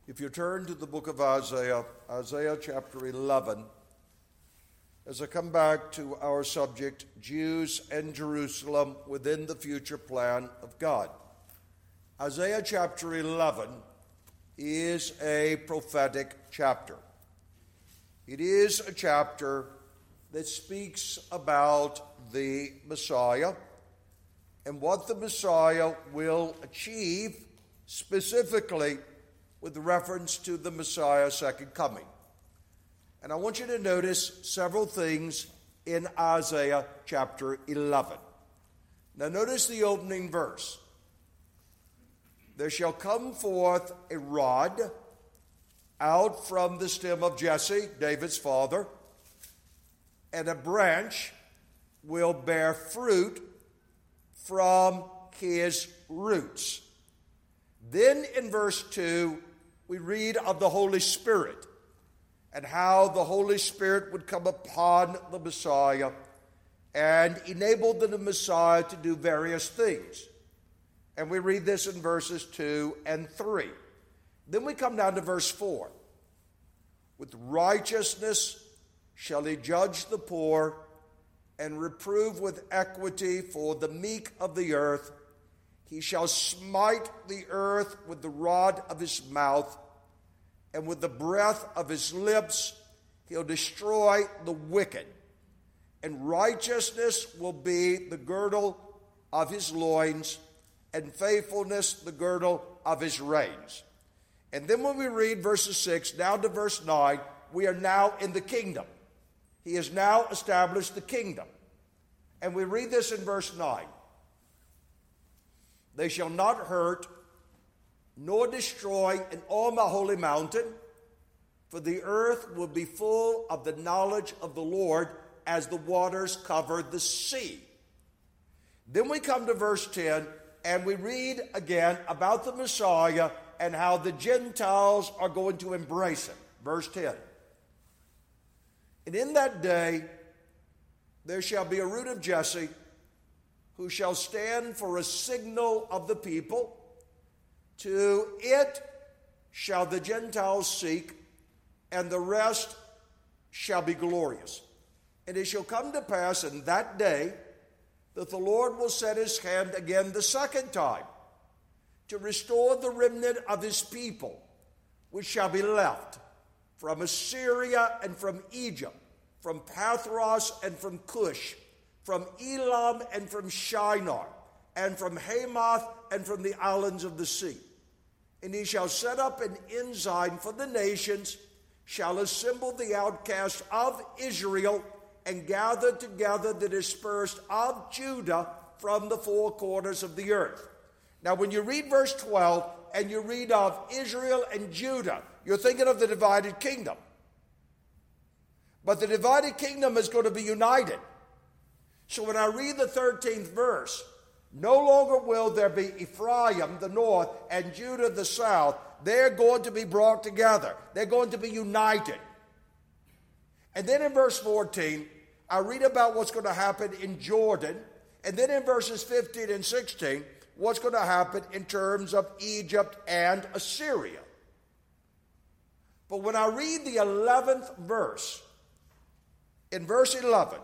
If you turn to the book of Isaiah, Isaiah chapter 11, as I come back to our subject, Jews and Jerusalem within the future plan of God. Isaiah chapter 11 is a prophetic chapter. It is a chapter that speaks about the Messiah and what the Messiah will achieve, specifically with reference to the Messiah's second coming. And I want you to notice several things in Isaiah chapter 11. Now notice the opening verse. There shall come forth a rod out from the stem of Jesse, David's father, and a branch will bear fruit from his roots. Then in verse 2, we read of the Holy Spirit and how the Holy Spirit would come upon the Messiah and enable the Messiah to do various things. And we read this in verses 2 and 3. Then we come down to verse 4. With righteousness shall he judge the poor and reprove with equity for the meek of the earth. He shall smite the earth with the rod of his mouth, and with the breath of his lips he'll destroy the wicked. And righteousness will be the girdle of his loins, and faithfulness the girdle of his reins. And then when we read verses 6 down to verse 9, we are now in the kingdom. He has now established the kingdom. And we read this in verse 9. They shall not hurt nor destroy in all my holy mountain, for the earth will be full of the knowledge of the Lord as the waters cover the sea. Then we come to verse 10, and we read again about the Messiah and how the Gentiles are going to embrace him. Verse 10. And in that day there shall be a root of Jesse, who shall stand for a signal of the people. To it shall the Gentiles seek, and the rest shall be glorious. And it shall come to pass in that day that the Lord will set his hand again the second time to restore the remnant of his people, which shall be left from Assyria and from Egypt, from Pathros and from Cush, from Elam and from Shinar, and from Hamath and from the islands of the sea. And he shall set up an ensign for the nations, shall assemble the outcasts of Israel, and gather together the dispersed of Judah from the four corners of the earth. Now when you read verse 12 and you read of Israel and Judah, you're thinking of the divided kingdom. But the divided kingdom is going to be united. So when I read the 13th verse, no longer will there be Ephraim, the north, and Judah, the south. They're going to be brought together. They're going to be united. And then in verse 14, I read about what's going to happen in Jordan. And then in verses 15 and 16, what's going to happen in terms of Egypt and Assyria. But when I read the 11th verse, in verse 11,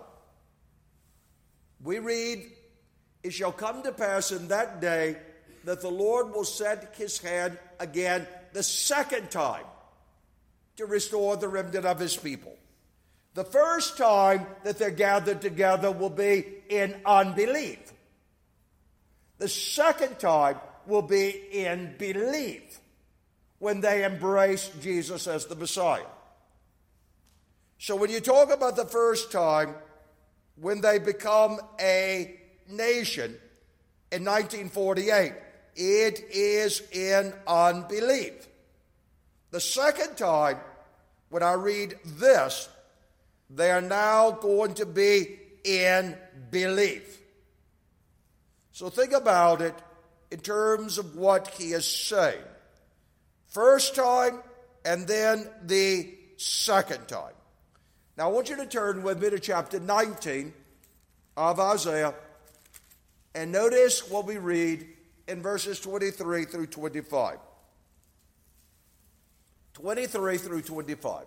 we read, it shall come to pass in that day that the Lord will set his hand again the second time to restore the remnant of his people. The first time that they're gathered together will be in unbelief. The second time will be in belief when they embrace Jesus as the Messiah. So when you talk about the first time, when they become a nation in 1948, it is in unbelief. The second time, when I read this, they are now going to be in belief. So think about it in terms of what he is saying. First time, and then the second time. Now I want you to turn with me to chapter 19 of Isaiah and notice what we read in verses 23 through 25. 23 through 25.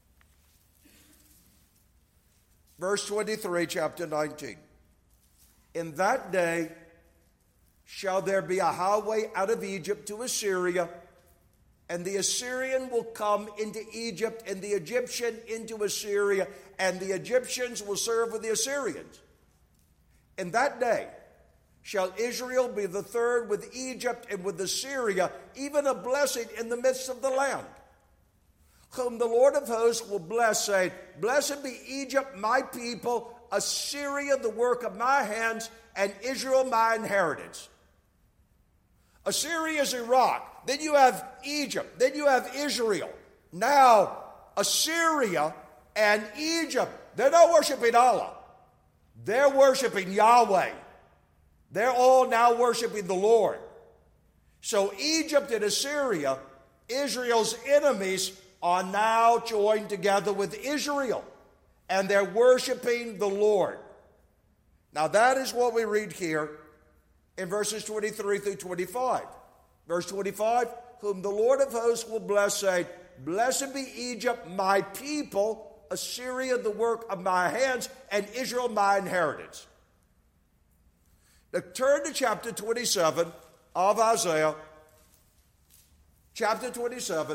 Verse 23, chapter 19. In that day shall there be a highway out of Egypt to Assyria, and the Assyrian will come into Egypt, and the Egyptian into Assyria, and the Egyptians will serve with the Assyrians. In that day shall Israel be the third with Egypt and with Assyria, even a blessing in the midst of the land, whom the Lord of hosts will bless, saying, Blessed be Egypt, my people, Assyria, the work of my hands, and Israel, my inheritance. Assyria is Iraq. Then you have Egypt. Then you have Israel. Now, Assyria and Egypt, they're not worshiping Allah. They're worshiping Yahweh. They're all now worshiping the Lord. So Egypt and Assyria, Israel's enemies, are now joined together with Israel, and they're worshiping the Lord. Now that is what we read here in verses 23 through 25. Verse 25, whom the Lord of hosts will bless, saying, Blessed be Egypt, my people, Assyria, the work of my hands, and Israel, my inheritance. Now turn to chapter 27 of Isaiah. Chapter 27.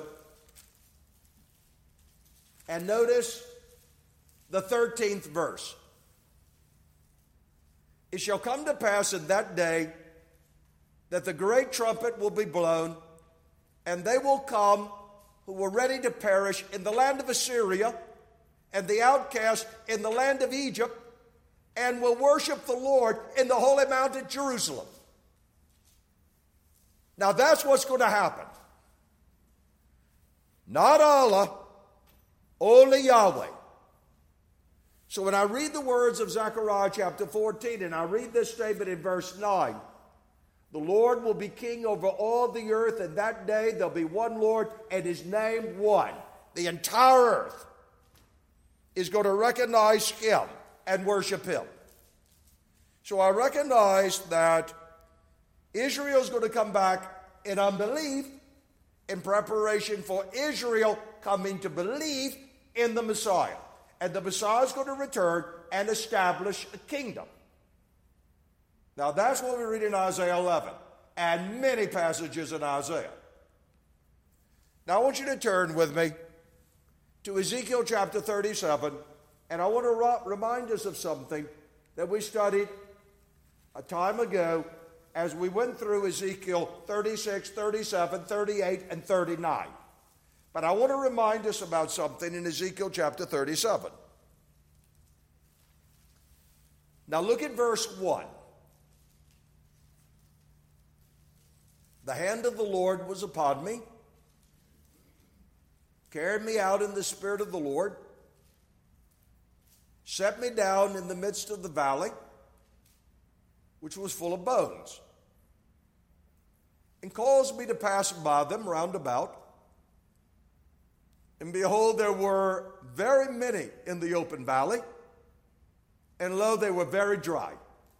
And notice the 13th verse. It shall come to pass in that day that the great trumpet will be blown, and they will come who were ready to perish in the land of Assyria, and the outcast in the land of Egypt, and will worship the Lord in the holy mountain Jerusalem. Now that's what's going to happen. Not Allah, only Yahweh. So when I read the words of Zechariah chapter 14, and I read this statement in verse 9, the Lord will be king over all the earth, and that day there'll be one Lord, and his name one. The entire earth is going to recognize him and worship him. So I recognize that Israel is going to come back in unbelief in preparation for Israel coming to believe in the Messiah. And the Messiah is going to return and establish a kingdom. Now that's what we read in Isaiah 11 and many passages in Isaiah. Now I want you to turn with me to Ezekiel chapter 37, and I want to remind us of something that we studied a time ago as we went through Ezekiel 36, 37, 38, and 39. But I want to remind us about something in Ezekiel chapter 37. Now look at verse 1. The hand of the Lord was upon me, carried me out in the spirit of the Lord, set me down in the midst of the valley, which was full of bones, and caused me to pass by them round about. And behold, there were very many in the open valley, and lo, they were very dry.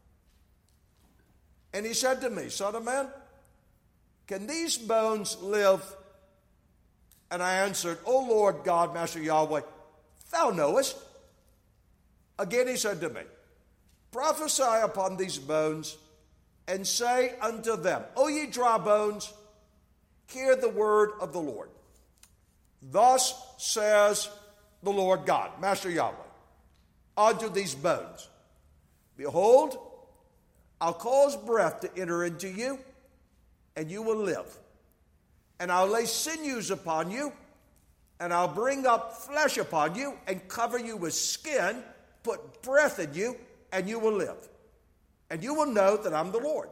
And he said to me, Son of man, can these bones live? And I answered, O Lord God, Master Yahweh, thou knowest. Again he said to me, Prophesy upon these bones, and say unto them, O ye dry bones, hear the word of the Lord. Thus says the Lord God, Master Yahweh, unto these bones, Behold, I'll cause breath to enter into you, and you will live. And I'll lay sinews upon you, and I'll bring up flesh upon you, and cover you with skin, put breath in you, and you will live. And you will know that I'm the Lord.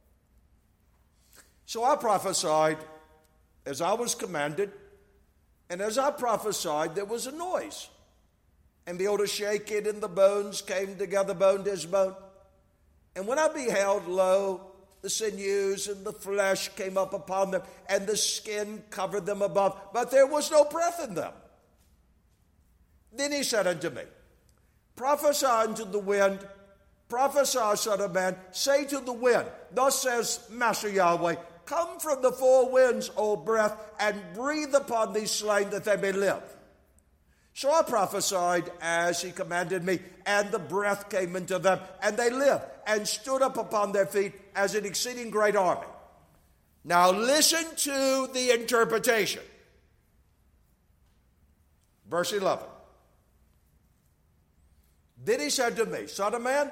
So I prophesied as I was commanded, and as I prophesied, there was a noise. And behold, a shaking, and the bones came together, bone to his bone. And when I beheld, lo, the sinews and the flesh came up upon them, and the skin covered them above, but there was no breath in them. Then he said unto me, Prophesy unto the wind, prophesy, son of man, say to the wind, Thus says Master Yahweh, Come from the four winds, O breath, and breathe upon these slain that they may live. So I prophesied as he commanded me, and the breath came into them, and they lived, and stood up upon their feet as an exceeding great army. Now listen to the interpretation. Verse 11. Then he said to me, Son of man,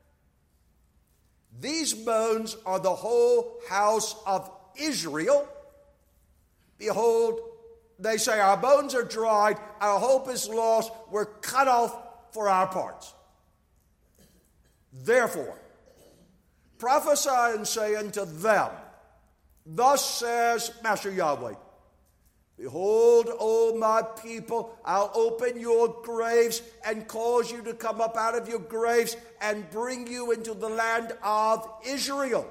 these bones are the whole house of Israel. Behold, they say, our bones are dried, our hope is lost, we're cut off for our parts. Therefore, prophesy and say unto them, Thus says Master Yahweh, Behold, O my people, I'll open your graves and cause you to come up out of your graves and bring you into the land of Israel.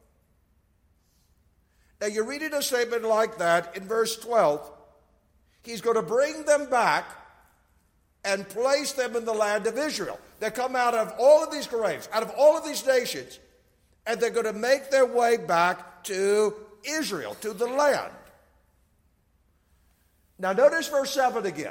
Now you're reading a statement like that in verse 12. He's going to bring them back and place them in the land of Israel. They come out of all of these graves, out of all of these nations, and they're going to make their way back to Israel, to the land. Now notice verse 7 again.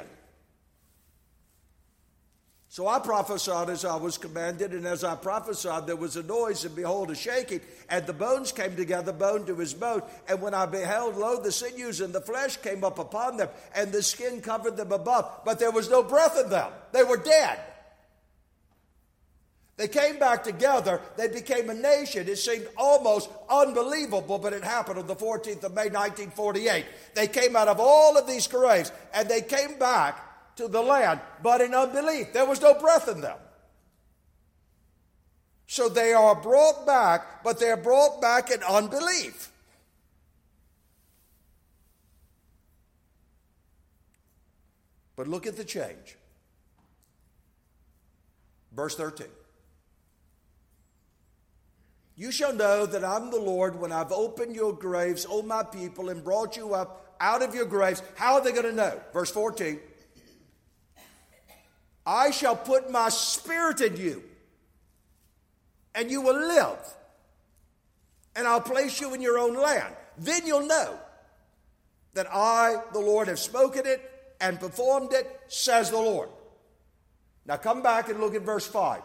So I prophesied as I was commanded, and as I prophesied there was a noise, and behold, a shaking, and the bones came together, bone to his bone. And when I beheld, lo, the sinews and the flesh came up upon them, and the skin covered them above, but there was no breath in them. They were dead. They came back together. They became a nation. It seemed almost unbelievable, but it happened on the 14th of May, 1948. They came out of all of these graves, and they came back to the land, but in unbelief. There was no breath in them. So they are brought back, but they're brought back in unbelief. But look at the change. Verse 13. You shall know that I'm the Lord when I've opened your graves, O my people, and brought you up out of your graves. How are they going to know? Verse 14. I shall put my spirit in you, and you will live. And I'll place you in your own land. Then you'll know that I, the Lord, have spoken it and performed it, says the Lord. Now come back and look at verse 5.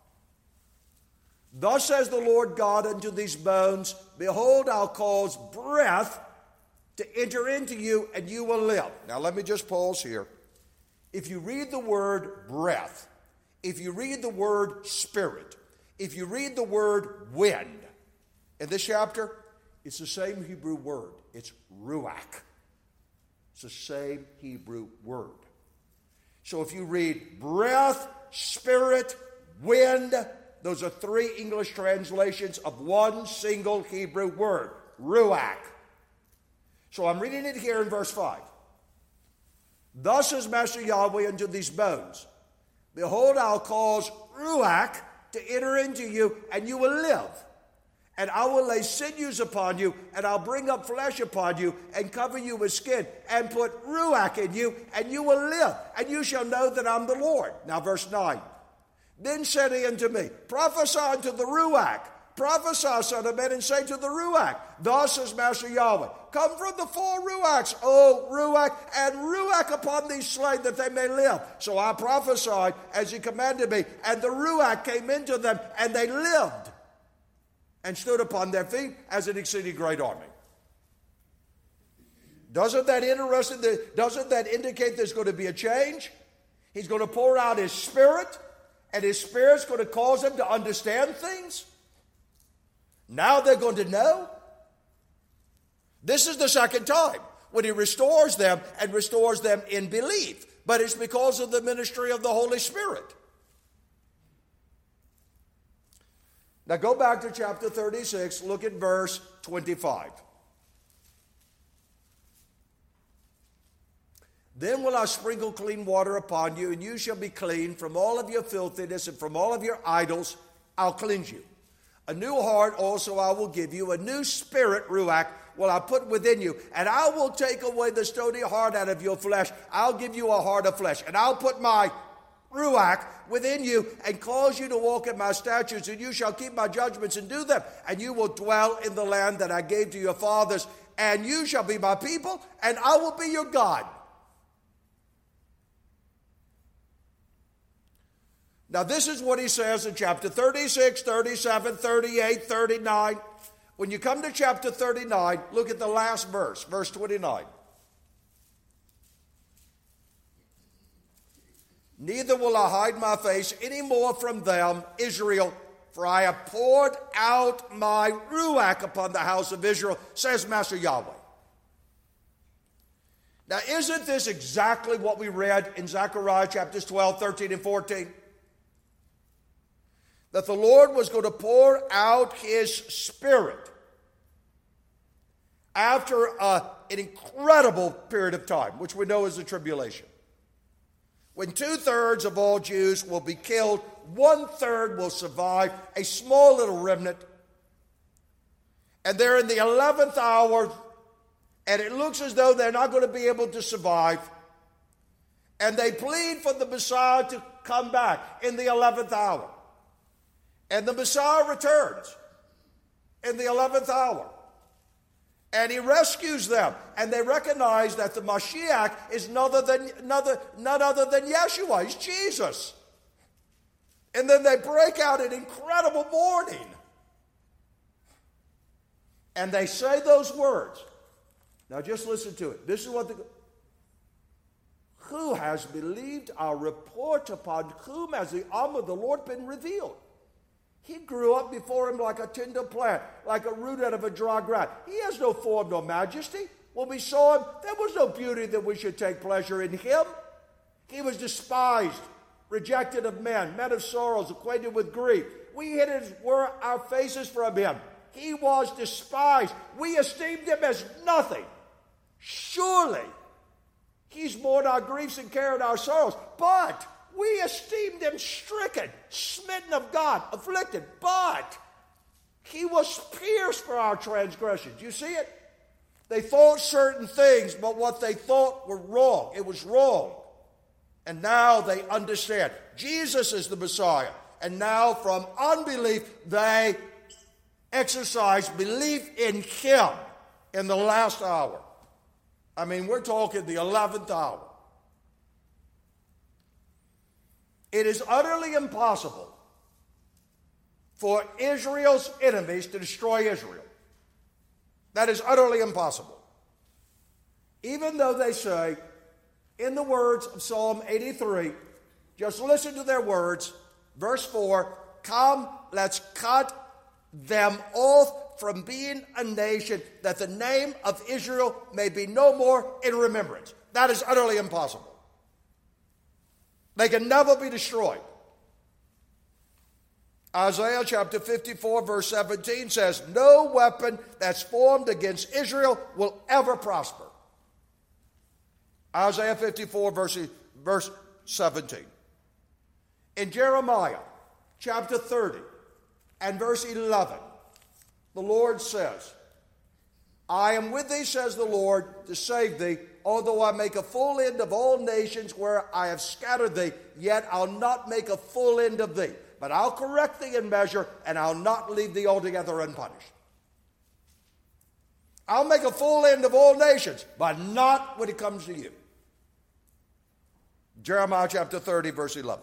Thus says the Lord God unto these bones, Behold, I'll cause breath to enter into you, and you will live. Now let me just pause here. If you read the word breath, if you read the word spirit, if you read the word wind, in this chapter, it's the same Hebrew word. It's ruach. It's the same Hebrew word. So if you read breath, spirit, wind, those are three English translations of one single Hebrew word, ruach. So I'm reading it here in verse 5. Thus says Master Yahweh unto these bones, Behold, I'll cause ruach to enter into you, and you will live. And I will lay sinews upon you, and I'll bring up flesh upon you, and cover you with skin, and put ruach in you, and you will live. And you shall know that I'm the Lord. Now verse 9. Then said he unto me, Prophesy unto the ruach. Prophesy, son of man, and say to the ruach, Thus says Master Yahweh, Come from the four ruachs, O ruach, and ruach upon these slain that they may live. So I prophesied as he commanded me, and the ruach came into them, and they lived, and stood upon their feet as an exceeding great army. Doesn't that indicate there's going to be a change? He's going to pour out his spirit, and his spirit's going to cause them to understand things. Now they're going to know. This is the second time when he restores them and restores them in belief. But it's because of the ministry of the Holy Spirit. Now go back to chapter 36. Look at verse 25. Then will I sprinkle clean water upon you, and you shall be clean from all of your filthiness, and from all of your idols I'll cleanse you. A new heart also I will give you, a new spirit, ruach, will I put within you, and I will take away the stony heart out of your flesh. I'll give you a heart of flesh, and I'll put my Ruach within you, and cause you to walk in my statutes, and you shall keep my judgments and do them, and you will dwell in the land that I gave to your fathers, and you shall be my people, and I will be your God. Now this is what he says in chapter 36, 37, 38, 39. When you come to chapter 39, look at the last verse, verse 29. Neither will I hide my face any more from them, Israel, for I have poured out my Ruach upon the house of Israel, says Master Yahweh. Now, isn't this exactly what we read in Zechariah chapters 12, 13, and 14? That the Lord was going to pour out his Spirit after an incredible period of time, which we know is the tribulation. When 2/3 of all Jews will be killed, 1/3 will survive, a small little remnant. And they're in the 11th hour, and it looks as though they're not going to be able to survive. And they plead for the Messiah to come back in the 11th hour. And the Messiah returns in the 11th hour. And he rescues them. And they recognize that the Mashiach is none other than Yeshua. He's Jesus. And then they break out in incredible mourning. And they say those words. Now just listen to it. This is what who has believed our report, upon whom has the arm of the Lord been revealed? He grew up before him like a tender plant, like a root out of a dry ground. He has no form nor majesty. When we saw him, there was no beauty that we should take pleasure in him. He was despised, rejected of men of sorrows, acquainted with grief. We hid our faces from him. He was despised. We esteemed him as nothing. Surely, he's borne our griefs and carried our sorrows. But we esteemed him stricken, smitten of God, afflicted. But he was pierced for our transgressions. You see it? They thought certain things, but what they thought were wrong. It was wrong. And now they understand. Jesus is the Messiah. And now from unbelief, they exercise belief in him in the last hour. I mean, we're talking the 11th hour. It is utterly impossible for Israel's enemies to destroy Israel. That is utterly impossible. Even though they say, in the words of Psalm 83, just listen to their words, verse 4, come, let's cut them off from being a nation, that the name of Israel may be no more in remembrance. That is utterly impossible. They can never be destroyed. Isaiah chapter 54 verse 17 says, no weapon that's formed against Israel will ever prosper. Isaiah 54 verse 17. In Jeremiah chapter 30 and verse 11, the Lord says, I am with thee, says the Lord, to save thee. Although I make a full end of all nations where I have scattered thee, yet I'll not make a full end of thee. But I'll correct thee in measure, and I'll not leave thee altogether unpunished. I'll make a full end of all nations, but not when it comes to you. Jeremiah chapter 30, verse 11.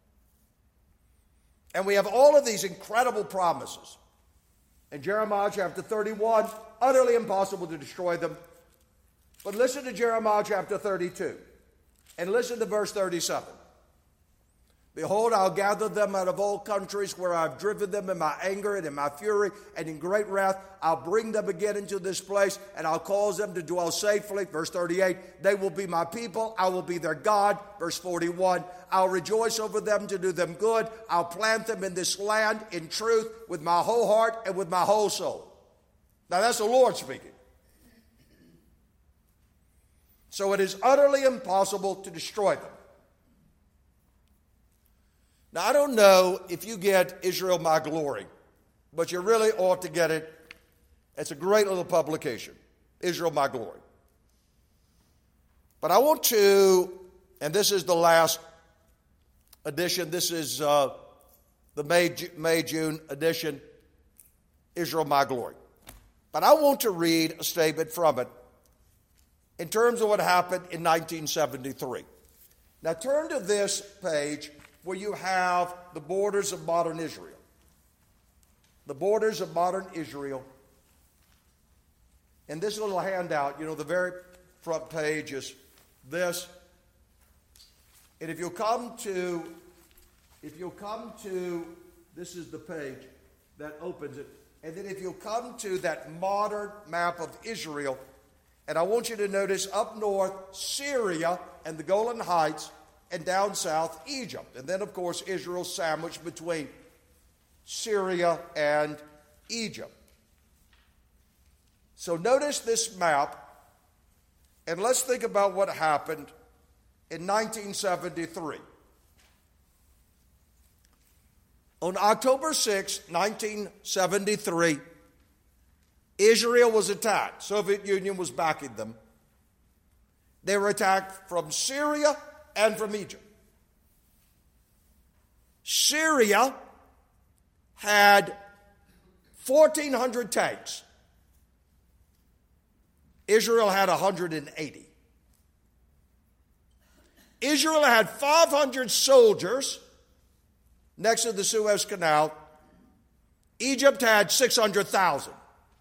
And we have all of these incredible promises. In Jeremiah chapter 31, utterly impossible to destroy them. But listen to Jeremiah chapter 32, and listen to verse 37. Behold, I'll gather them out of all countries where I've driven them in my anger and in my fury and in great wrath. I'll bring them again into this place, and I'll cause them to dwell safely. Verse 38, they will be my people. I will be their God. Verse 41, I'll rejoice over them to do them good. I'll plant them in this land in truth with my whole heart and with my whole soul. Now that's the Lord speaking. So it is utterly impossible to destroy them. Now, I don't know if you get Israel My Glory, but you really ought to get it. It's a great little publication, Israel My Glory. But I want to, and this is the last edition. This is the May-June edition, Israel, My Glory. But I want to read a statement from it in terms of what happened in 1973. Now turn to this page where you have the borders of modern Israel. The borders of modern Israel. In this little handout, the very front page is this. And if you'll come to, this is the page that opens it. And then if you'll come to that modern map of Israel, and I want you to notice up north, Syria and the Golan Heights, and down south, Egypt. And then, of course, Israel sandwiched between Syria and Egypt. So notice this map, and let's think about what happened in 1973. On October 6, 1973, Israel was attacked. Soviet Union was backing them. They were attacked from Syria and from Egypt. Syria had 1,400 tanks. Israel had 180. Israel had 500 soldiers next to the Suez Canal. Egypt had 600,000.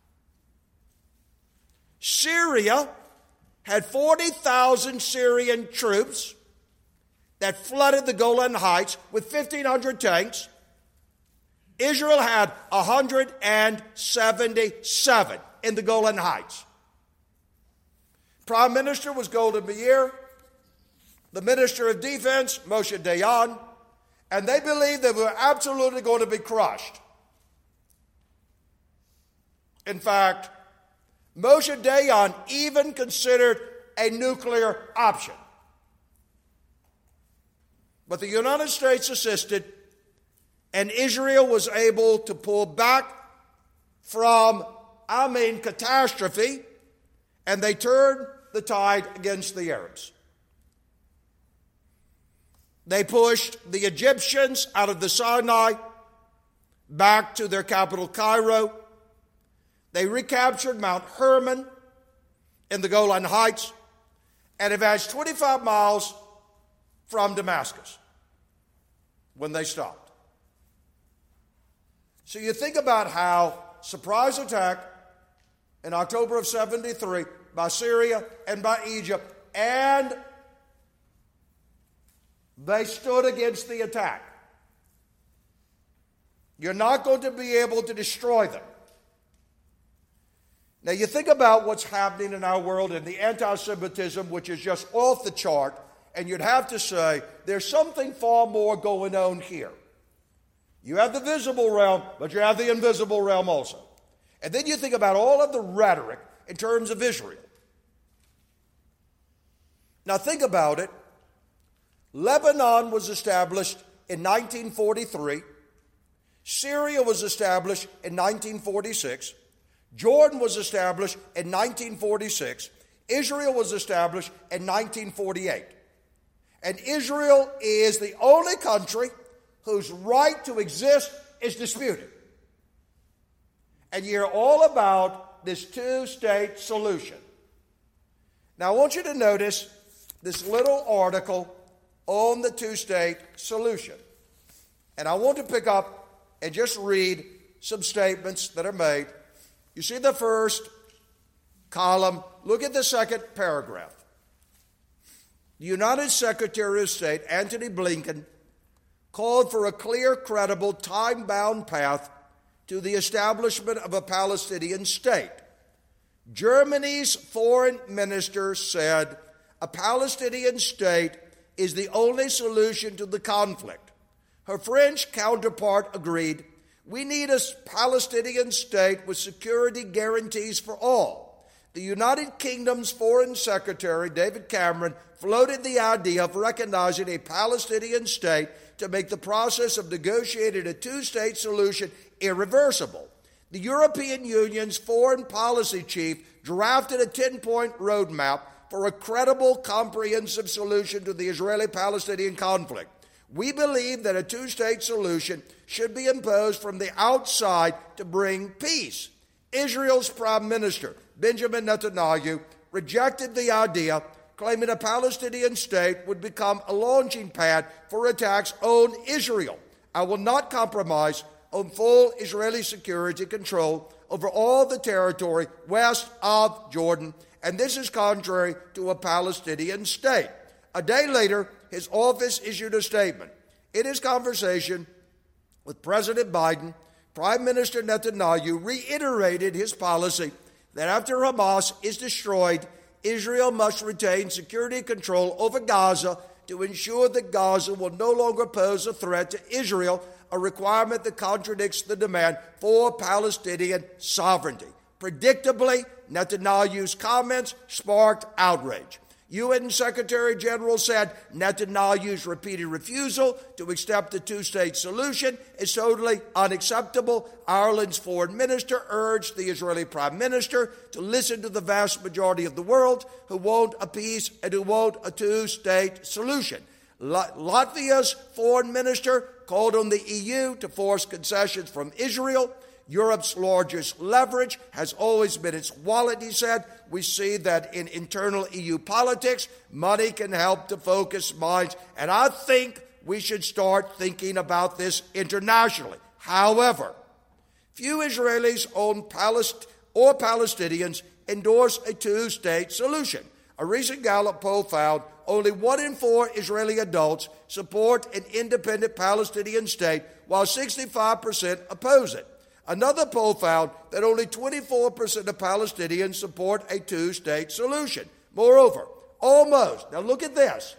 Syria had 40,000 Syrian troops that flooded the Golan Heights with 1,500 tanks. Israel had 177 in the Golan Heights. Prime Minister was Golda Meir, the Minister of Defense, Moshe Dayan, and they believed they were absolutely going to be crushed. In fact, Moshe Dayan even considered a nuclear option. But the United States assisted, and Israel was able to pull back from, catastrophe, and they turned the tide against the Arabs. They pushed the Egyptians out of the Sinai back to their capital, Cairo. They recaptured Mount Hermon in the Golan Heights and advanced 25 miles from Damascus when they stopped. So you think about how surprise attack in October of 73 by Syria and by Egypt, and they stood against the attack. You're not going to be able to destroy them. Now you think about what's happening in our world and the anti-Semitism, which is just off the chart, and you'd have to say there's something far more going on here. You have the visible realm, but you have the invisible realm also. And then you think about all of the rhetoric in terms of Israel. Now think about it. Lebanon was established in 1943. Syria was established in 1946. Jordan was established in 1946. Israel was established in 1948. And Israel is the only country whose right to exist is disputed. And you hear all about this two-state solution. Now I want you to notice this little article on the two-state solution. And I want to pick up and just read some statements that are made. You see the first column. Look at the second paragraph. The United Secretary of State, Antony Blinken, called for a clear, credible, time-bound path to the establishment of a Palestinian state. Germany's foreign minister said a Palestinian state is the only solution to the conflict. Her French counterpart agreed, we need a Palestinian state with security guarantees for all. The United Kingdom's Foreign Secretary, David Cameron, floated the idea of recognizing a Palestinian state to make the process of negotiating a two-state solution irreversible. The European Union's foreign policy chief drafted a 10-point roadmap for a credible, comprehensive solution to the Israeli-Palestinian conflict. We believe that a two-state solution should be imposed from the outside to bring peace. Israel's Prime Minister, Benjamin Netanyahu, rejected the idea, claiming a Palestinian state would become a launching pad for attacks on Israel. I will not compromise on full Israeli security control over all the territory west of Jordan, and this is contrary to a Palestinian state. A day later, his office issued a statement. In his conversation with President Biden, Prime Minister Netanyahu reiterated his policy that after Hamas is destroyed, Israel must retain security control over Gaza to ensure that Gaza will no longer pose a threat to Israel, a requirement that contradicts the demand for Palestinian sovereignty. Predictably, Netanyahu's comments sparked outrage. UN Secretary General said Netanyahu's repeated refusal to accept the two-state solution is totally unacceptable. Ireland's foreign minister urged the Israeli prime minister to listen to the vast majority of the world who want a peace and who want a two-state solution. Latvia's foreign minister called on the EU to force concessions from Israel. Europe's largest leverage has always been its wallet, he said. We see that in internal EU politics, money can help to focus minds, and I think we should start thinking about this internationally. However, few Israelis or Palestinians endorse a two-state solution. A recent Gallup poll found only 1 in 4 Israeli adults support an independent Palestinian state, while 65% oppose it. Another poll found that only 24% of Palestinians support a two-state solution. Moreover, now look at this,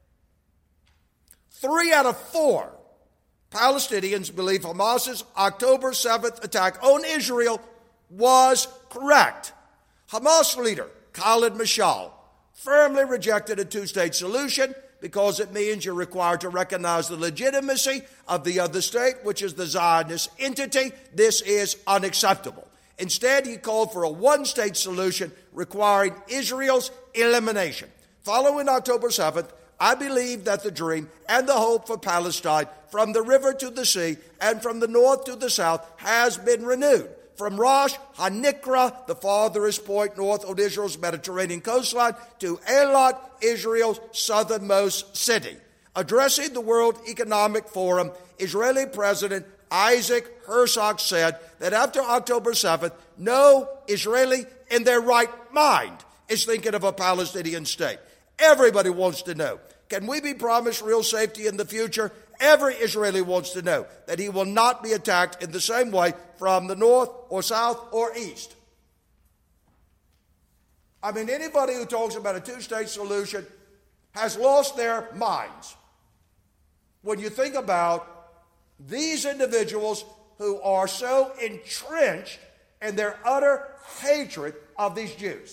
3 out of 4 Palestinians believe Hamas's October 7th attack on Israel was correct. Hamas leader Khalid Mashal firmly rejected a two-state solution because it means you're required to recognize the legitimacy of the other state, which is the Zionist entity. This is unacceptable. Instead, he called for a one-state solution requiring Israel's elimination. Following October 7th, I believe that the dream and the hope for Palestine from the river to the sea and from the north to the south has been renewed. From Rosh HaNikra, the farthest point north of Israel's Mediterranean coastline, to Eilat, Israel's southernmost city. Addressing the World Economic Forum, Israeli President Isaac Herzog said that after October 7th, no Israeli in their right mind is thinking of a Palestinian state. Everybody wants to know, can we be promised real safety in the future? Every Israeli wants to know that he will not be attacked in the same way from the north or south or east. I mean, anybody who talks about a two-state solution has lost their minds when you think about these individuals who are so entrenched in their utter hatred of these Jews.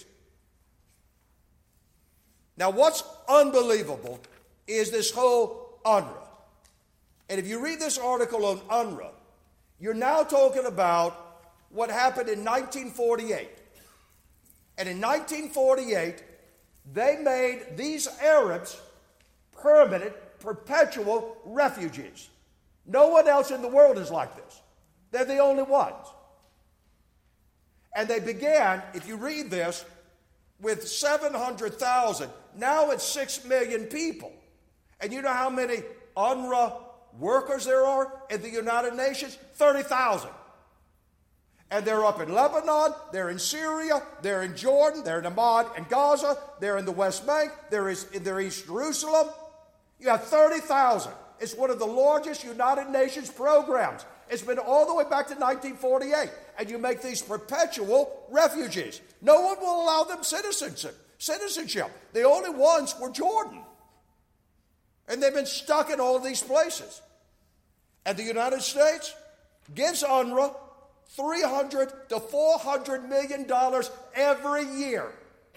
Now, what's unbelievable is this whole UNRWA. And if you read this article on UNRWA, you're now talking about what happened in 1948. And in 1948, they made these Arabs permanent, perpetual refugees. No one else in the world is like this. They're the only ones. And they began, if you read this, with 700,000. Now it's 6 million people. And you know how many UNRWA workers there are in the United Nations? 30,000. And they're up in Lebanon, they're in Syria, they're in Jordan, they're in Amman and Gaza, they're in the West Bank, they're in East Jerusalem. You have 30,000. It's one of the largest United Nations programs. It's been all the way back to 1948. And you make these perpetual refugees. No one will allow them citizenship. The only ones were Jordan. And they've been stuck in all of these places. And the United States gives UNRWA $300 to $400 million every year.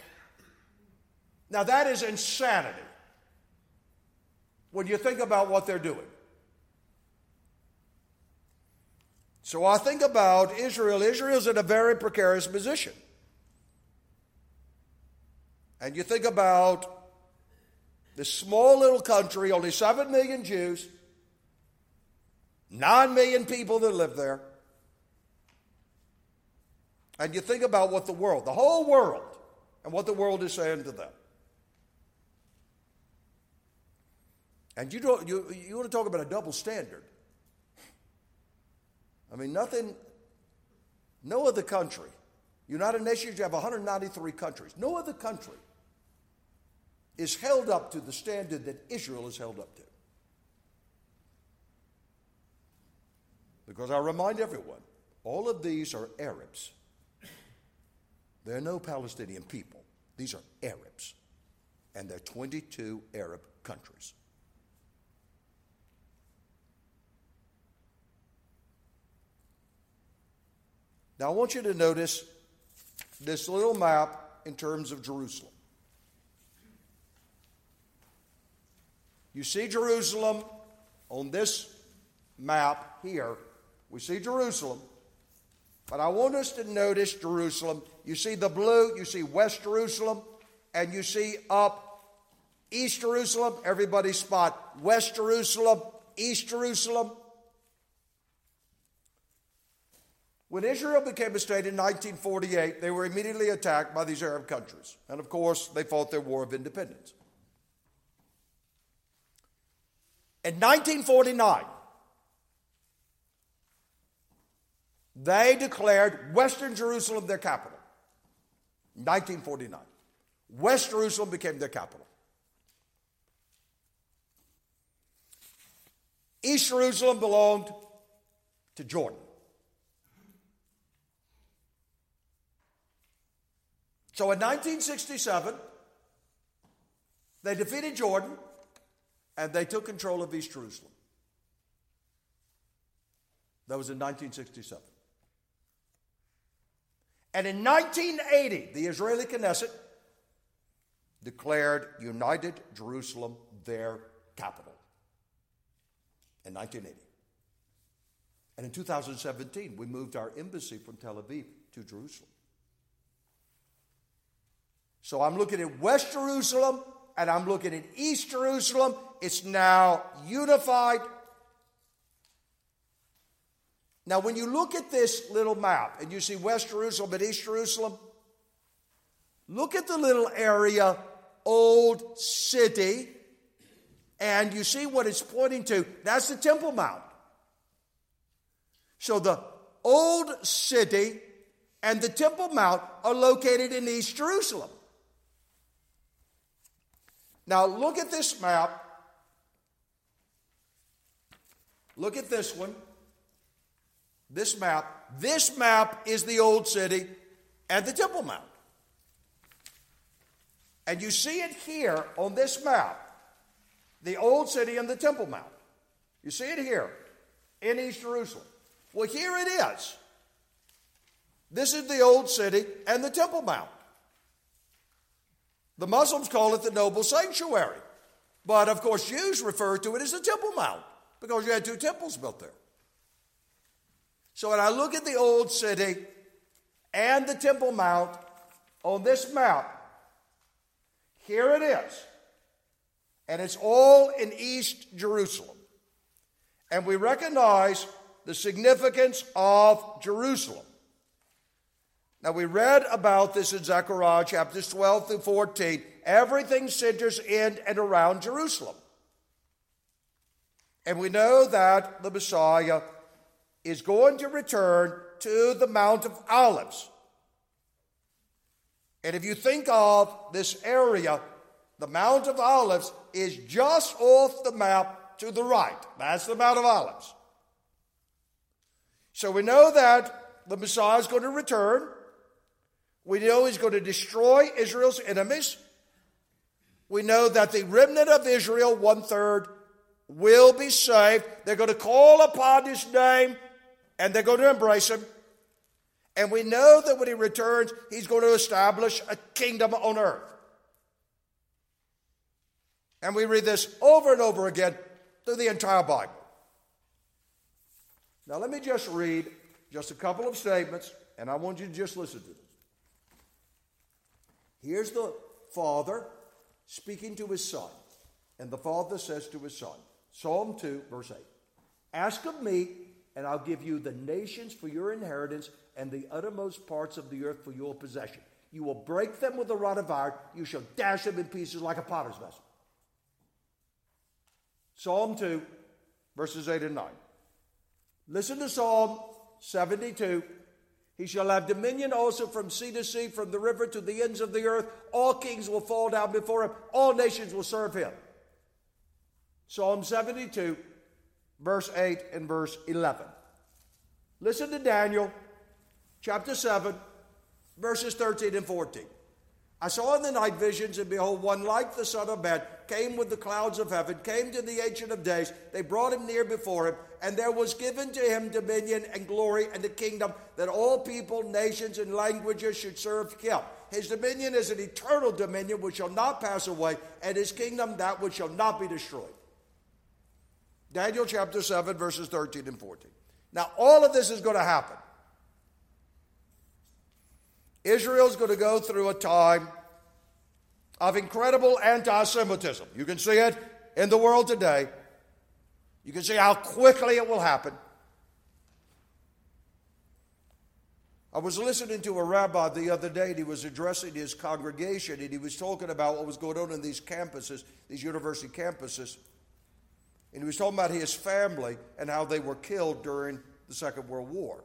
Now that is insanity when you think about what they're doing. So I think about Israel. Israel's in a very precarious position. And you think about This small little country, only 7 million Jews, 9 million people that live there. And you think about what the whole world, and what the world is saying to them. And you want to talk about a double standard. I mean, no other country, United Nations, you have 193 countries. No other country is held up to the standard that Israel is held up to. Because I remind everyone, all of these are Arabs. There are no Palestinian people. These are Arabs. And there are 22 Arab countries. Now I want you to notice this little map in terms of Jerusalem. You see Jerusalem on this map here. We see Jerusalem. But I want us to notice Jerusalem. You see the blue, you see West Jerusalem, and you see up East Jerusalem. Everybody spot West Jerusalem, East Jerusalem. When Israel became a state in 1948, they were immediately attacked by these Arab countries. And of course, they fought their war of independence. In 1949, they declared Western Jerusalem their capital. 1949. West Jerusalem became their capital. East Jerusalem belonged to Jordan. So in 1967, they defeated Jordan and they took control of East Jerusalem. That was in 1967. And in 1980, the Israeli Knesset declared United Jerusalem their capital. In 1980. And in 2017, we moved our embassy from Tel Aviv to Jerusalem. So I'm looking at West Jerusalem and I'm looking at East Jerusalem. It's now unified. Now, when you look at this little map and you see West Jerusalem and East Jerusalem, look at the little area, Old City, and you see what it's pointing to. That's the Temple Mount. So the Old City and the Temple Mount are located in East Jerusalem. Now, look at this map. Look at this one. This map. This map is the Old City and the Temple Mount. And you see it here on this map, the Old City and the Temple Mount. You see it here in East Jerusalem. Well, here it is. This is the Old City and the Temple Mount. The Muslims call it the Noble Sanctuary. But, of course, Jews refer to it as the Temple Mount because you had two temples built there. So when I look at the Old City and the Temple Mount on this map, here it is. And it's all in East Jerusalem. And we recognize the significance of Jerusalem. Now, we read about this in Zechariah chapters 12 through 14. Everything centers in and around Jerusalem. And we know that the Messiah is going to return to the Mount of Olives. And if you think of this area, the Mount of Olives is just off the map to the right. That's the Mount of Olives. So we know that the Messiah is going to return. We know he's going to destroy Israel's enemies. We know that the remnant of Israel, 1/3, will be saved. They're going to call upon his name and they're going to embrace him. And we know that when he returns, he's going to establish a kingdom on earth. And we read this over and over again through the entire Bible. Now let me just read just a couple of statements, and I want you to just listen to this. Here's the Father speaking to his Son. And the father says to his son, Psalm 2, verse 8, ask of me, and I'll give you the nations for your inheritance and the uttermost parts of the earth for your possession. You will break them with a rod of iron. You shall dash them in pieces like a potter's vessel. Psalm 2, verses 8 and 9. Listen to Psalm 72. He shall have dominion also from sea to sea, from the river to the ends of the earth. All kings will fall down before him. All nations will serve him. Psalm 72, verse 8 and verse 11. Listen to Daniel, chapter 7, verses 13 and 14. I saw in the night visions, and behold, one like the Son of Man came with the clouds of heaven, came to the Ancient of Days. They brought him near before him, and there was given to him dominion and glory and the kingdom, that all people, nations, and languages should serve him. His dominion is an eternal dominion which shall not pass away, and his kingdom that which shall not be destroyed. Daniel chapter 7, verses 13 and 14. Now, all of this is going to happen. Israel's going to go through a time of incredible anti-Semitism. You can see it in the world today. You can see how quickly it will happen. I was listening to a rabbi the other day, and he was addressing his congregation, and he was talking about what was going on in these campuses, these university campuses. And he was talking about his family and how they were killed during the Second World War.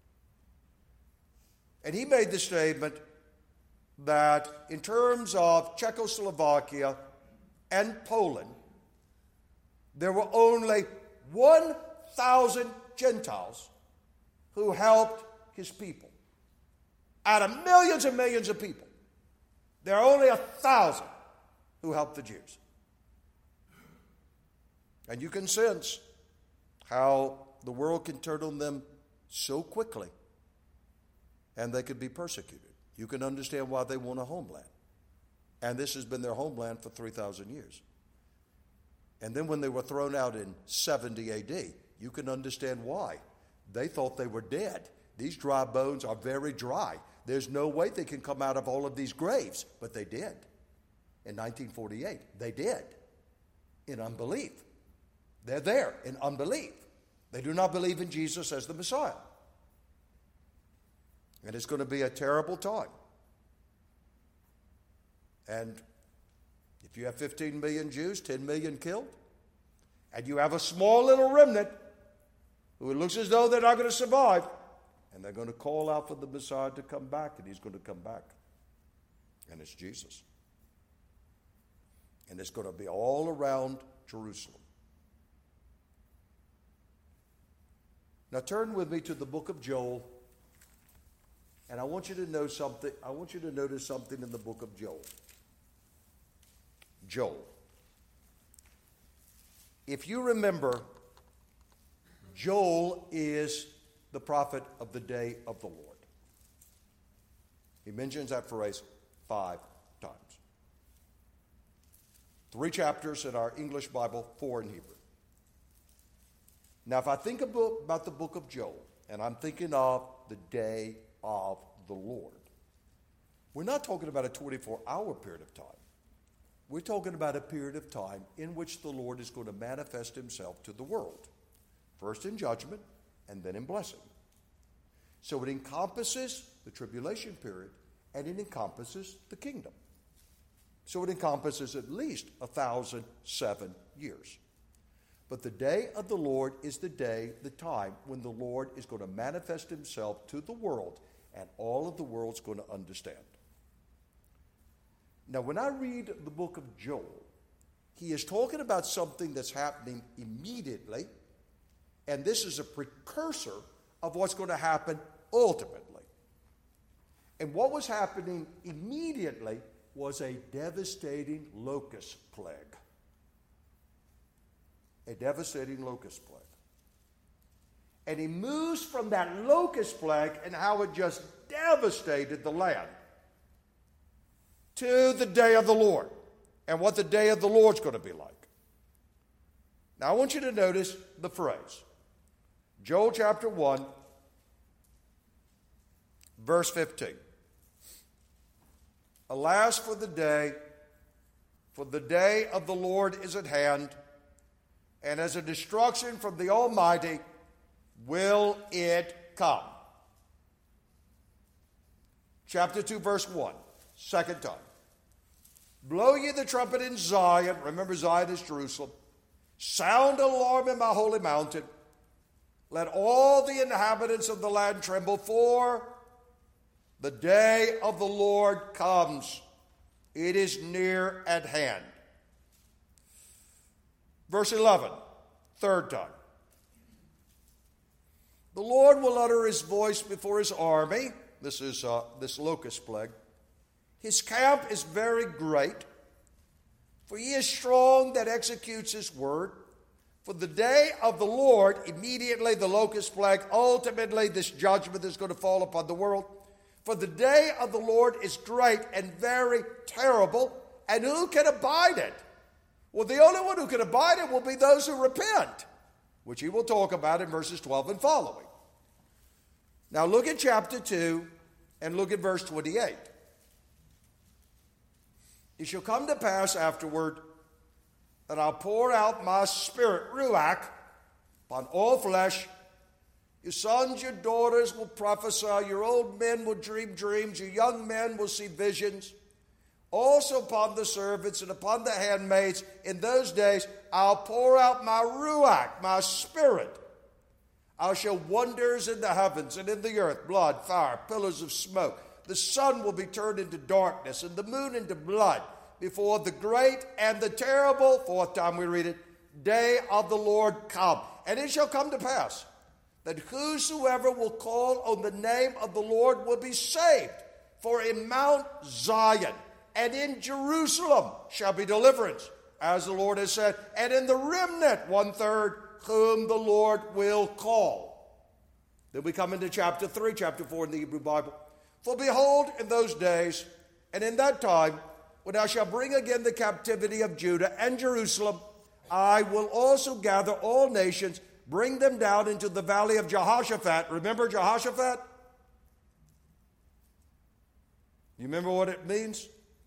And he made the statement that in terms of Czechoslovakia and Poland, there were only 1,000 Gentiles who helped his people. Out of millions and millions of people, there are only 1,000 who helped the Jews. And you can sense how the world can turn on them so quickly, and they could be persecuted. You can understand why they want a homeland. And this has been their homeland for 3,000 years. And then when they were thrown out in 70 AD, you can understand why. They thought they were dead. These dry bones are very dry. There's no way they can come out of all of these graves. But they did. In 1948, they did. In unbelief. They're there in unbelief. They do not believe in Jesus as the Messiah. And it's going to be a terrible time. And if you have 15 million Jews, 10 million killed, and you have a small little remnant who it looks as though they're not going to survive, and they're going to call out for the Messiah to come back, and he's going to come back. And it's Jesus. And it's going to be all around Jerusalem. Now turn with me to the book of Joel. And I want you to know something. I want you to notice something in the book of Joel. Joel. If you remember, Joel is the prophet of the day of the Lord. He mentions that phrase 5 times. 3 chapters in our English Bible, 4 in Hebrew. Now, if I think about the book of Joel, and I'm thinking of the day of the Lord, we're not talking about a 24-hour period of time. We're talking about a period of time in which the Lord is going to manifest himself to the world, first in judgment and then in blessing. So it encompasses the tribulation period, and it encompasses the kingdom. So it encompasses at least 1,007 years. But the day of the Lord is the day, the time, when the Lord is going to manifest himself to the world, and all of the world's going to understand. Now, when I read the book of Joel, he is talking about something that's happening immediately, and this is a precursor of what's going to happen ultimately. And what was happening immediately was a devastating locust plague. A devastating locust plague. And he moves from that locust plague and how it just devastated the land to the day of the Lord and what the day of the Lord's going to be like. Now I want you to notice the phrase. Joel chapter 1, verse 15. Alas for for the day of the Lord is at hand, and as a destruction from the Almighty will it come. Chapter 2, verse 1, second time. Blow ye the trumpet in Zion. Remember, Zion is Jerusalem. Sound alarm in my holy mountain. Let all the inhabitants of the land tremble, for the day of the Lord comes. It is near at hand. Verse 11, third time. The Lord will utter his voice before his army. This is this locust plague. His camp is very great, for he is strong that executes his word. For the day of the Lord, immediately the locust plague, ultimately this judgment is going to fall upon the world. For the day of the Lord is great and very terrible, and who can abide it? Well, the only one who can abide it will be those who repent, which he will talk about in verses 12 and following. Now look at chapter 2 and look at verse 28. It shall come to pass afterward that I'll pour out my spirit, Ruach, upon all flesh. Your sons, your daughters will prophesy, your old men will dream dreams, your young men will see visions. Also upon the servants and upon the handmaids in those days I'll pour out my Ruach, my spirit. I'll show wonders in the heavens and in the earth, blood, fire, pillars of smoke. The sun will be turned into darkness and the moon into blood before the great and the terrible, fourth time we read it, day of the Lord come. And it shall come to pass that whosoever will call on the name of the Lord will be saved. For in Mount Zion and in Jerusalem shall be deliverance, as the Lord has said, and in the remnant, 1/3, whom the Lord will call. Then we come into chapter 3, chapter 4 in the Hebrew Bible. For behold, in those days, and in that time, when I shall bring again the captivity of Judah and Jerusalem, I will also gather all nations, bring them down into the valley of Jehoshaphat. Remember Jehoshaphat? You remember what it means?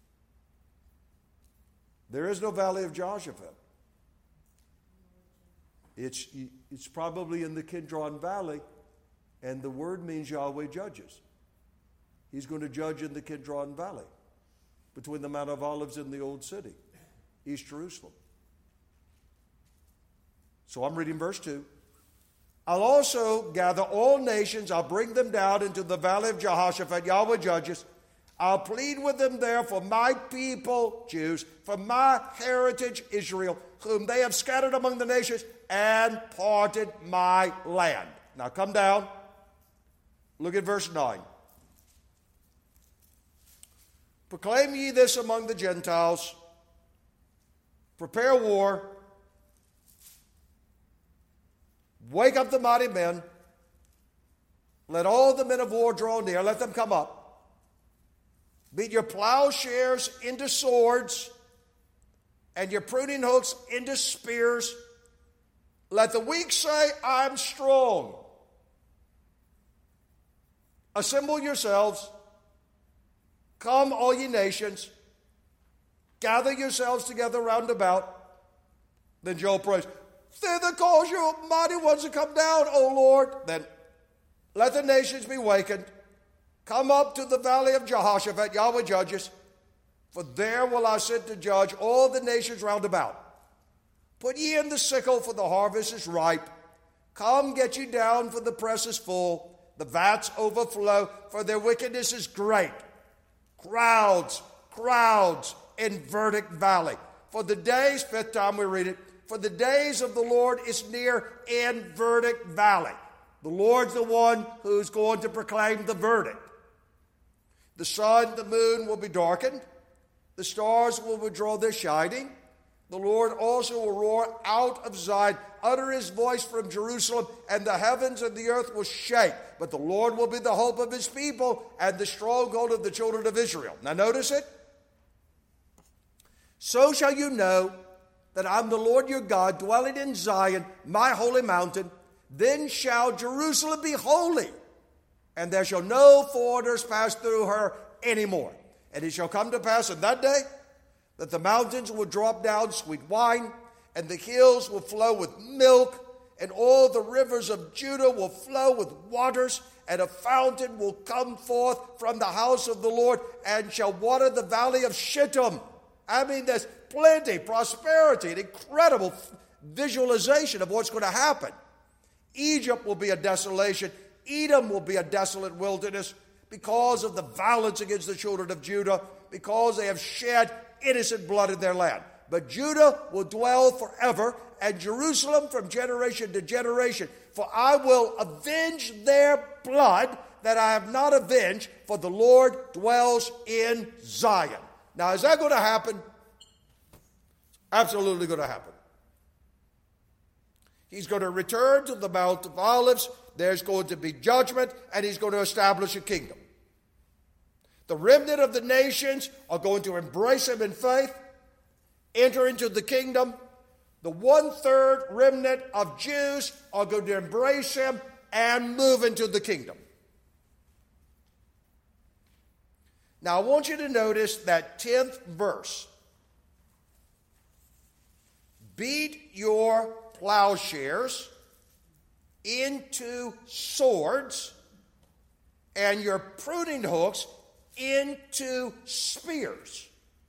There is no valley of Jehoshaphat. It's probably in the Kidron Valley, and the word means Yahweh judges. He's going to judge in the Kidron Valley, between the Mount of Olives and the Old City, East Jerusalem. So I'm reading verse 2. I'll also gather all nations. I'll bring them down into the valley of Jehoshaphat, Yahweh judges. I'll plead with them there for my people, Jews, for my heritage, Israel, whom they have scattered among the nations and parted my land. Now come down. Look at verse 9. Proclaim ye this among the Gentiles. Prepare war. Wake up the mighty men. Let all the men of war draw near. Let them come up. Beat your plowshares into swords and your pruning hooks into spears. Let the weak say, I'm strong. Assemble yourselves. Come, all ye nations. Gather yourselves together round about. Then Joel prays, thither cause your mighty ones to come down, O Lord. Then let the nations be wakened. Come up to the valley of Jehoshaphat, Yahweh judges, for there will I sit to judge all the nations round about. Put ye in the sickle, for the harvest is ripe. Come, get you down, for the press is full. The vats overflow, for their wickedness is great. Crowds in Verdict Valley. For the days, fifth time we read it, for the days of the Lord is near in Verdict Valley. The Lord's the one who's going to proclaim the verdict. The sun, the moon will be darkened. The stars will withdraw their shining. The Lord also will roar out of Zion, utter his voice from Jerusalem, and the heavens and the earth will shake. But the Lord will be the hope of his people and the stronghold of the children of Israel. Now notice it. So shall you know that I'm the Lord your God, dwelling in Zion, my holy mountain. Then shall Jerusalem be holy, and there shall no foreigners pass through her anymore. And it shall come to pass in that day that the mountains will drop down sweet wine, and the hills will flow with milk, and all the rivers of Judah will flow with waters, and a fountain will come forth from the house of the Lord and shall water the valley of Shittim. I mean, there's plenty, prosperity, an incredible visualization of what's going to happen. Egypt will be a desolation. Edom will be a desolate wilderness because of the violence against the children of Judah, because they have shed innocent blood in their land. But Judah will dwell forever, and Jerusalem from generation to generation. For I will avenge their blood that I have not avenged, for the Lord dwells in Zion. Now, is that going to happen? Absolutely going to happen. He's going to return to the Mount of Olives. There's going to be judgment, and he's going to establish a kingdom. The remnant of the nations are going to embrace him in faith, enter into the kingdom. The 1/3 remnant of Jews are going to embrace him and move into the kingdom. Now, I want you to notice that 10th verse. Beat your plowshares into swords and your pruning hooks into spears.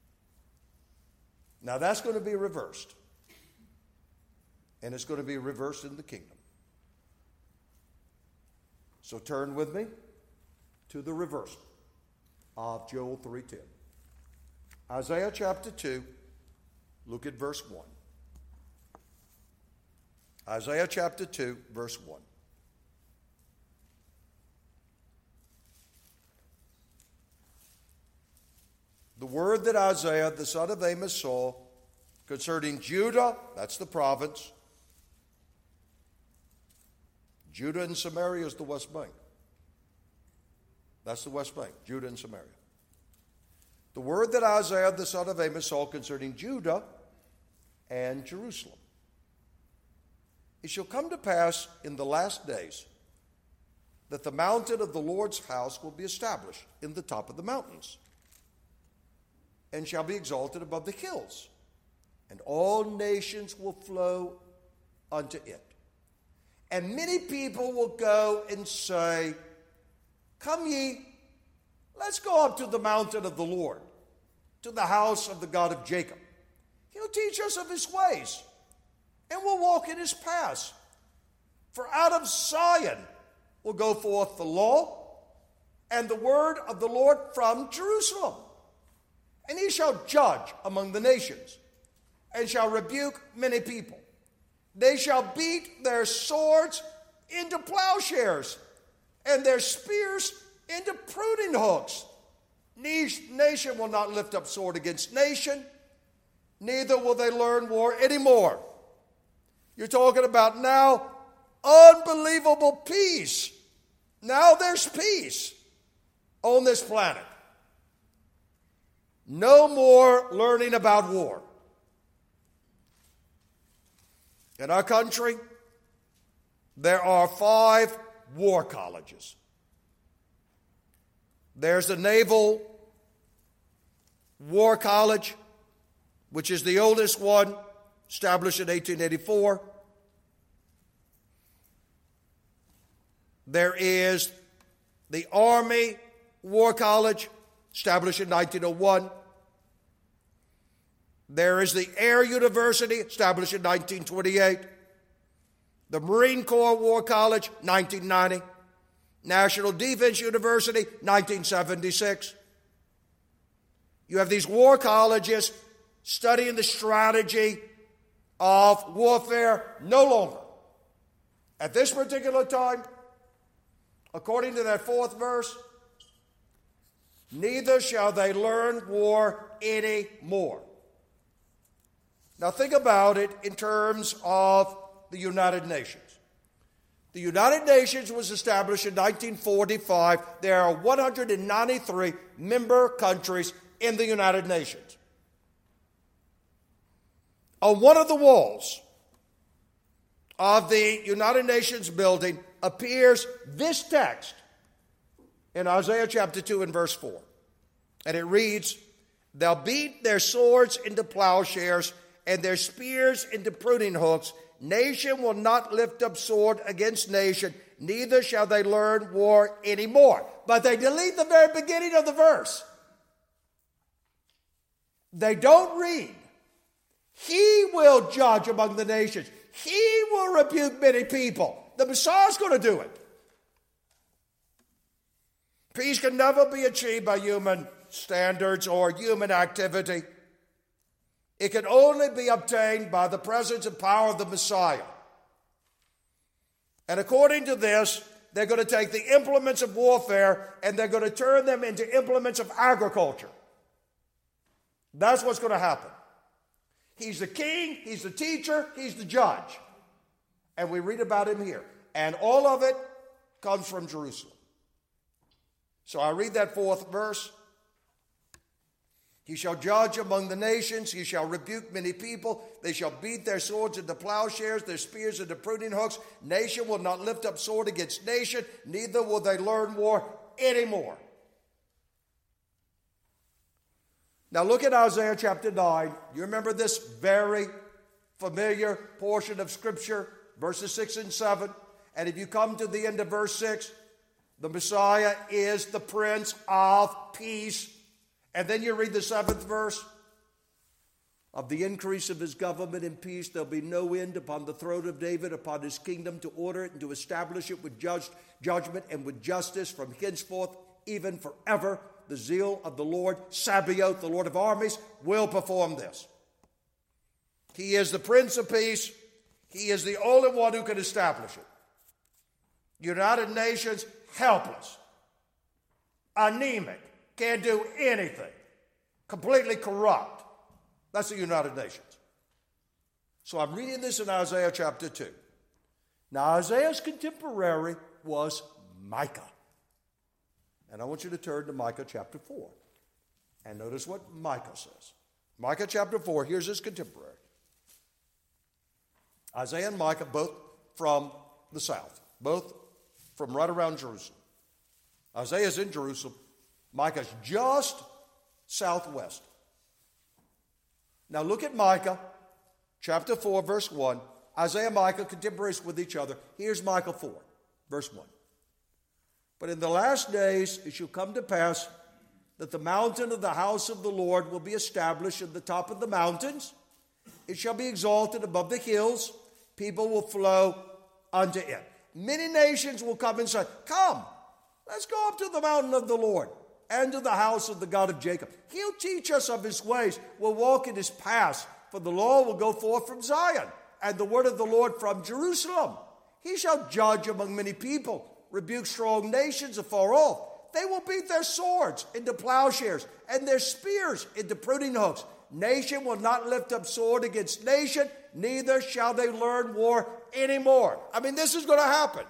Now, that's going to be reversed. And it's going to be reversed in the kingdom. So turn with me to the reversal of Joel 3:10. Isaiah chapter 2, look at verse 1. Isaiah chapter 2, verse 1. The word that Isaiah, the son of Amos, saw concerning Judah, that's the province. Judah and Samaria is the West Bank. That's the West Bank, Judah and Samaria. The word that Isaiah, the son of Amos, saw concerning Judah and Jerusalem. It shall come to pass in the last days that the mountain of the Lord's house will be established in the top of the mountains, and shall be exalted above the hills, and all nations will flow unto it. And many people will go and say, Come ye, let's go up to the mountain of the Lord, to the house of the God of Jacob. He'll teach us of his ways, and we'll walk in his paths. For out of Zion will go forth the law and the word of the Lord from Jerusalem. And he shall judge among the nations, and shall rebuke many people. They shall beat their swords into plowshares, and their spears into pruning hooks. Nation will not lift up sword against nation, neither will they learn war anymore. You're talking about now unbelievable peace. Now there's peace on this planet. No more learning about war. In our country, there are 5 war colleges. There's the Naval War College, which is the oldest one, established in 1884. There is the Army War College, established in 1901. There is the Air University, established in 1928. The Marine Corps War College, 1990. National Defense University, 1976. You have these war colleges studying the strategy of warfare no longer. At this particular time, according to that 4th verse, neither shall they learn war any more. Now think about it in terms of the United Nations. The United Nations was established in 1945. There are 193 member countries in the United Nations. On one of the walls of the United Nations building appears this text in Isaiah chapter 2 and verse 4. And it reads, They'll beat their swords into plowshares and their spears into pruning hooks. Nation will not lift up sword against nation, neither shall they learn war anymore. But they delete the very beginning of the verse. They don't read. He will judge among the nations. He will rebuke many people. The Messiah's going to do it. Peace can never be achieved by human standards or human activity. It can only be obtained by the presence and power of the Messiah. And according to this, they're going to take the implements of warfare and they're going to turn them into implements of agriculture. That's what's going to happen. He's the king, he's the teacher, he's the judge. And we read about him here. And all of it comes from Jerusalem. So I read that fourth verse. He shall judge among the nations. He shall rebuke many people. They shall beat their swords into plowshares, their spears into pruning hooks. Nation will not lift up sword against nation, neither will they learn war anymore. Now look at Isaiah chapter 9. You remember this very familiar portion of Scripture, verses 6 and 7. And if you come to the end of verse 6, the Messiah is the Prince of Peace. And then you read the 7th verse. Of the increase of his government and peace, there'll be no end upon the throne of David, upon his kingdom, to order it and to establish it with judgment and with justice from henceforth, even forever. The zeal of the Lord, Sabaoth, the Lord of armies, will perform this. He is the Prince of Peace. He is the only one who can establish it. United Nations, helpless, anemic, can't do anything, completely corrupt. That's the United Nations. So I'm reading this in Isaiah chapter 2. Now Isaiah's contemporary was Micah. And I want you to turn to Micah chapter 4. And notice what Micah says. Micah chapter 4, here's his contemporary. Isaiah and Micah, both from the south, both from right around Jerusalem. Isaiah's in Jerusalem. Micah's just southwest. Now look at Micah chapter 4, verse 1. Isaiah and Micah, contemporaries with each other. Here's Micah 4, verse 1. But in the last days it shall come to pass that the mountain of the house of the Lord will be established at the top of the mountains. It shall be exalted above the hills. People will flow unto it. Many nations will come and say, come, let's go up to the mountain of the Lord and to the house of the God of Jacob. He'll teach us of his ways. We'll walk in his paths. For the law will go forth from Zion, and the word of the Lord from Jerusalem. He shall judge among many people, rebuke strong nations afar off. They will beat their swords into plowshares and their spears into pruning hooks. Nation will not lift up sword against nation, neither shall they learn war anymore. I mean, this is going to happen.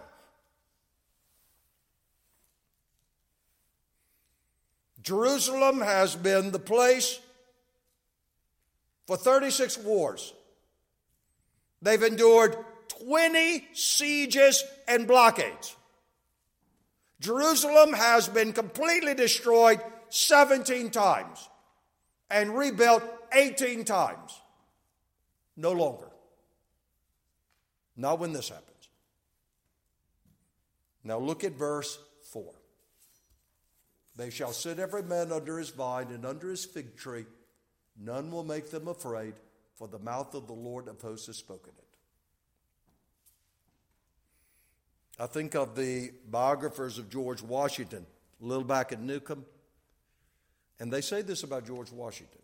Jerusalem has been the place for 36 wars. They've endured 20 sieges and blockades. Jerusalem has been completely destroyed 17 times and rebuilt 18 times. No longer. Not when this happens. Now look at verse 4. They shall sit every man under his vine and under his fig tree. None will make them afraid, for the mouth of the Lord of hosts has spoken it. I think of the biographers of George Washington, Lilback and Newcomb, and they say this about George Washington.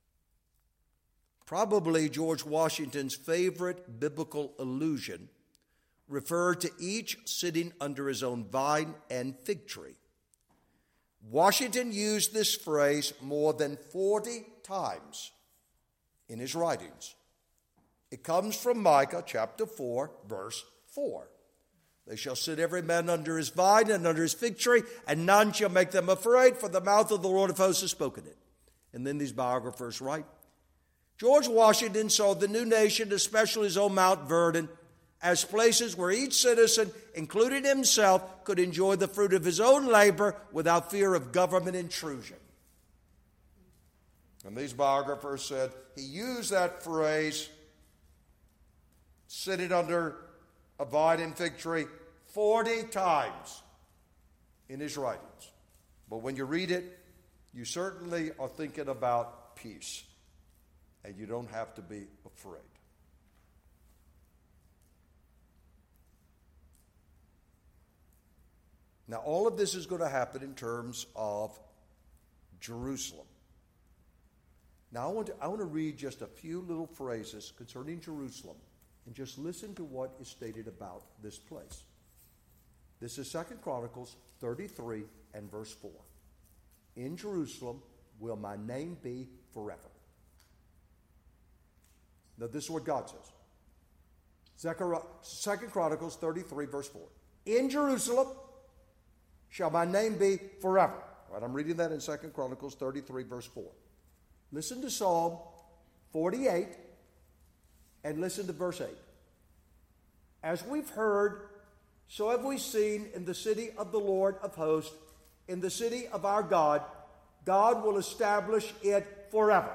Probably George Washington's favorite biblical allusion referred to each sitting under his own vine and fig tree. Washington used this phrase more than 40 times in his writings. It comes from Micah chapter 4, verse 4. They shall sit every man under his vine and under his fig tree, and none shall make them afraid, for the mouth of the Lord of hosts has spoken it. And then these biographers write, George Washington saw the new nation, especially his own Mount Vernon, as places where each citizen, including himself, could enjoy the fruit of his own labor without fear of government intrusion. And these biographers said he used that phrase, sitting under a vine and fig tree, 40 times in his writings. But when you read it, you certainly are thinking about peace. And you don't have to be afraid. Now, all of this is going to happen in terms of Jerusalem. Now, I want to read just a few little phrases concerning Jerusalem and just listen to what is stated about this place. This is 2 Chronicles 33 and verse 4. In Jerusalem will my name be forever. Now, this is what God says. 2 Chronicles 33, verse 4. In Jerusalem shall my name be forever. All right, I'm reading that in 2 Chronicles 33, verse 4. Listen to Psalm 48 and listen to verse 8. As we've heard, so have we seen in the city of the Lord of hosts, in the city of our God, God will establish it forever.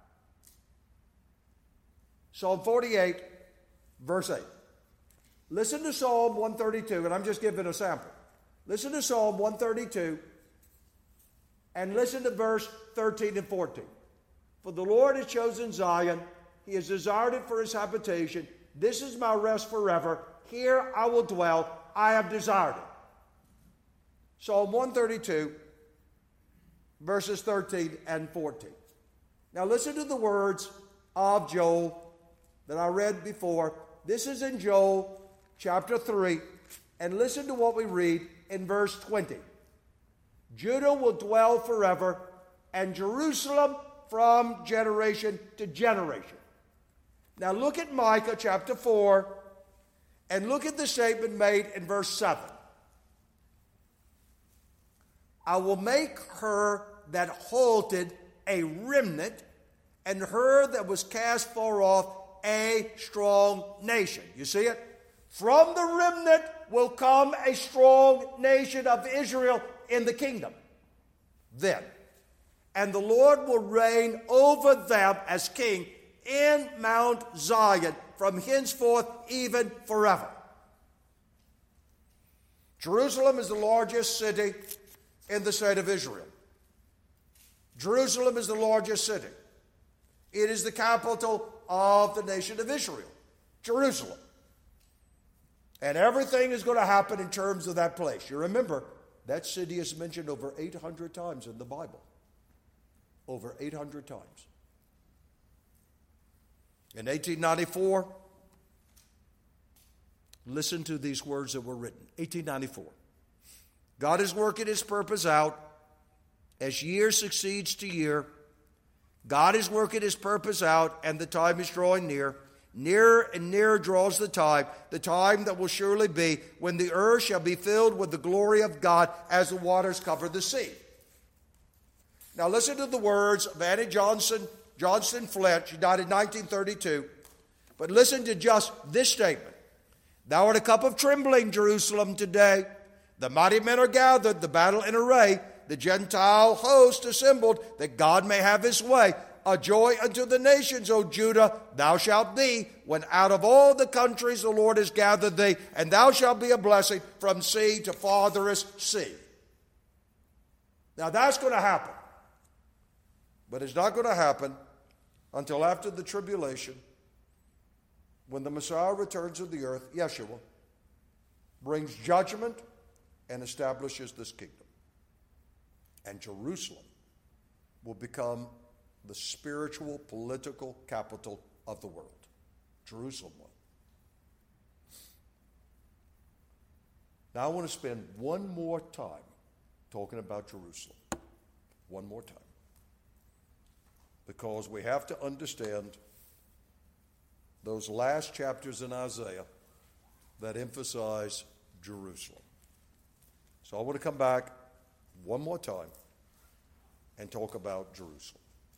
Psalm 48, verse 8. Listen to Psalm 132, and I'm just giving a sample. Listen to Psalm 132, and listen to verse 13 and 14. For the Lord has chosen Zion, he has desired it for his habitation. This is my rest forever. Here I will dwell, I have desired it. Psalm 132, verses 13 and 14. Now listen to the words of Joel that I read before. This is in Joel chapter 3, and listen to what we read in verse 20. Judah will dwell forever, and Jerusalem from generation to generation. Now look at Micah chapter 4, and look at the statement made in verse 7. I will make her that halted a remnant, and her that was cast far off a strong nation. You see it? From the remnant will come a strong nation of Israel in the kingdom. Then, and the Lord will reign over them as king in Mount Zion from henceforth even forever. Jerusalem is the largest city in the state of Israel. Jerusalem is the largest city. It is the capital of the nation of Israel, Jerusalem. And everything is going to happen in terms of that place. You remember, that city is mentioned over 800 times in the Bible. Over 800 times. In 1894, listen to these words that were written. 1894. God is working his purpose out as year succeeds to year. God is working his purpose out, and the time is drawing near. Nearer and nearer draws the time that will surely be when the earth shall be filled with the glory of God as the waters cover the sea. Now listen to the words of Annie Johnston Flint. She died in 1932. But listen to just this statement. Thou art a cup of trembling, Jerusalem, today. The mighty men are gathered, the battle in array, the Gentile host assembled, that God may have his way. A joy unto the nations, O Judah, thou shalt be, when out of all the countries the Lord has gathered thee, and thou shalt be a blessing from sea to farthest sea. Now that's going to happen. But it's not going to happen until after the tribulation, when the Messiah returns to the earth, Yeshua, brings judgment and establishes this kingdom. And Jerusalem will become the spiritual, political capital of the world. Jerusalem will. Now I want to spend one more time talking about Jerusalem. One more time. Because we have to understand those last chapters in Isaiah that emphasize Jerusalem. So I want to come back one more time and talk about Jerusalem.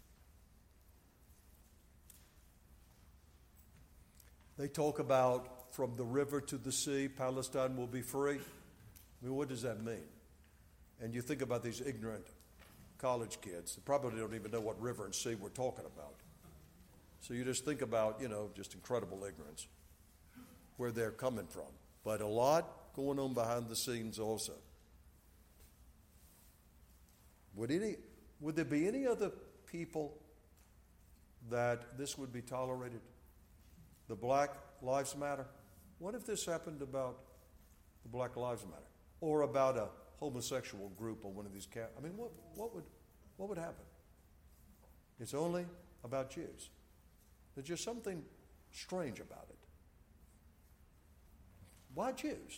They talk about from the river to the sea, Palestine will be free. I mean, what does that mean? And you think about these ignorant college kids. They probably don't even know what river and sea we're talking about. So you just think about, just incredible ignorance, where they're coming from. But a lot going on behind the scenes also. Would there be any other people that this would be tolerated? The Black Lives Matter? What if this happened about the Black Lives Matter? Or about a homosexual group on one of these camps? I mean, what would happen? It's only about Jews. There's just something strange about it. Why Jews?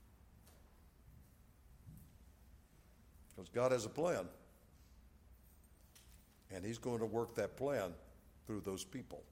Because God has a plan. And He's going to work that plan through those people.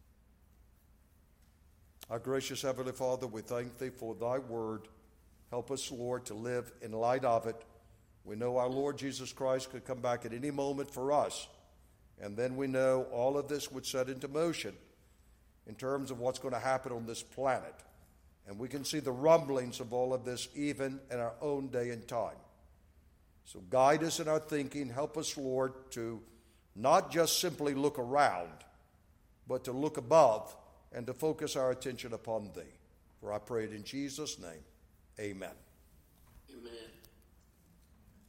Our gracious Heavenly Father, we thank Thee for Thy word. Help us, Lord, to live in light of it. We know our Lord Jesus Christ could come back at any moment for us. And then we know all of this would set into motion in terms of what's going to happen on this planet. And we can see the rumblings of all of this even in our own day and time. So guide us in our thinking. Help us, Lord, to not just simply look around, but to look above and to focus our attention upon Thee. For I pray it in Jesus' name. Amen. Amen.